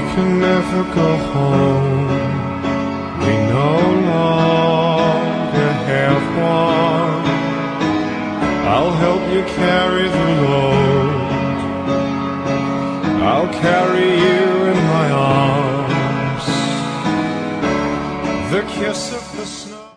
can never go home. We no longer have one. I'll help you carry the load. I'll carry you in my arms. The kiss of the snow.